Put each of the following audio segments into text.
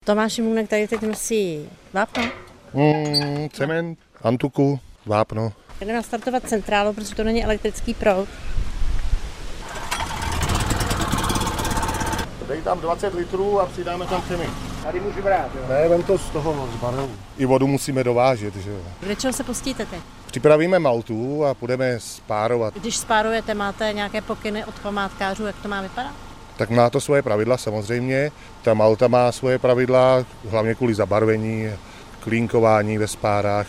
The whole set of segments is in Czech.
Tomáš Šimůnek tady teď nosí vápno. Cement, antuku, vápno. Jde nastartovat centrálu, protože to není elektrický proud. Dej tam 20 litrů a přidáme tam přemý. Tady můžu brát, jo? Ne, vem to z toho z barelu. I vodu musíme dovážet, že jo. Kde čeho se postíte teď? Připravíme maltu a půjdeme spárovat. Když spárujete, máte nějaké pokyny od památkářů, jak to má vypadat? Tak má to svoje pravidla samozřejmě. Ta malta má svoje pravidla, hlavně kvůli zabarvení, klínkování ve spárách.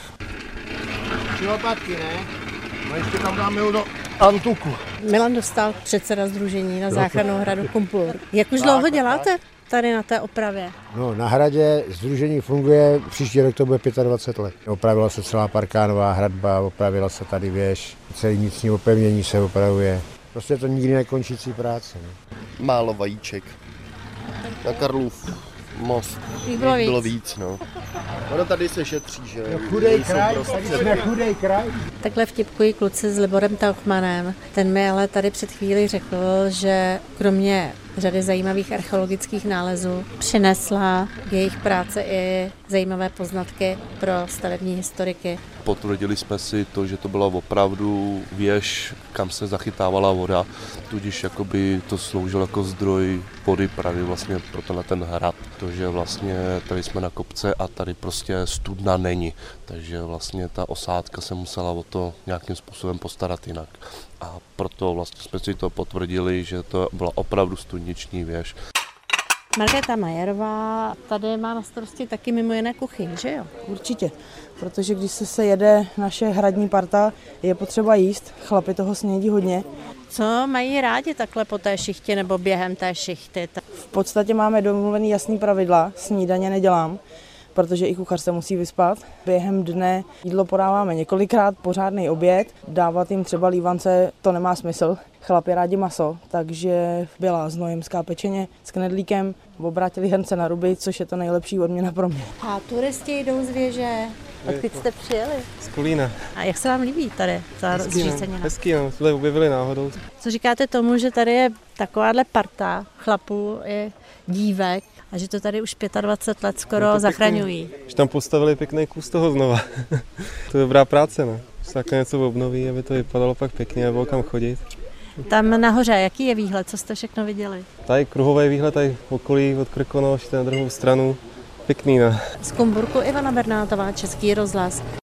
3 lopatky, ne? No ještě tam dáme do antuku. Milan Dostál, předseda sdružení na záchranu hradu Kumpur. Jak už dlouho děláte tady na té opravě? No, na hradě sdružení funguje, příští rok to bude 25 let. Opravila se celá parkánová hradba, opravila se tady věž, celý vnitřní opevnění se opravuje. Prostě to nikdy nekončící práce. Ne? Málo vajíček. Na Karlův most Bylo víc, no. Ono tady se šetří, že? Chudej kraj, tady jsme chudej kraj. Takhle vtipkují kluci s Liborem Tauchmanem. Ten mi ale tady před chvílí řekl, že kromě řady zajímavých archeologických nálezů přinesla jejich práce i zajímavé poznatky pro stavební historiky. Potvrdili jsme si to, že to byla opravdu věž, kam se zachytávala voda, tudíž jakoby to sloužilo jako zdroj vody právě vlastně pro ten hrad. To, že vlastně tady jsme na kopce a tady prostě studna není, takže vlastně ta osádka se musela o to nějakým způsobem postarat jinak. A proto vlastně jsme si to potvrdili, že to byla opravdu studniční věž. Markéta Majerová tady má na starosti taky mimo jiné kuchyň, že jo? Určitě, protože když se jede naše hradní parta, je potřeba jíst, chlapi toho snědí hodně. Co mají rádi takhle po té šichtě nebo během té šichty? V podstatě máme domluvený jasný pravidla, snídaně nedělám, protože i kuchař se musí vyspat. Během dne jídlo podáváme několikrát, pořádný oběd, dávat jim třeba lívance, to nemá smysl. Chlapi rádi maso, takže byla znojemská pečeně s knedlíkem, obrátili hrnce na ruby, což je to nejlepší odměna pro mě. A turisti jdou z věže. Odkud jste přijeli? Z Kolína. A jak se vám líbí tady ta zřícenina? Hezký, no, jsme objevili náhodou. Co říkáte tomu, že tady je takováhle parta chlapů i dívek a že to tady už 25 let skoro zachraňují? Že tam postavili pěkný kus toho znova. To je dobrá práce, no. Se takhle něco obnoví, aby to vypadalo pak pěkně a bylo kam chodit. Tam nahoře, jaký je výhled? Co jste všechno viděli? Tady kruhový výhled, tady v okolí od Krkonoš, na druhou stranu. Pěkný, no. Z Kumburku Ivana Bernátová, Český rozhlas.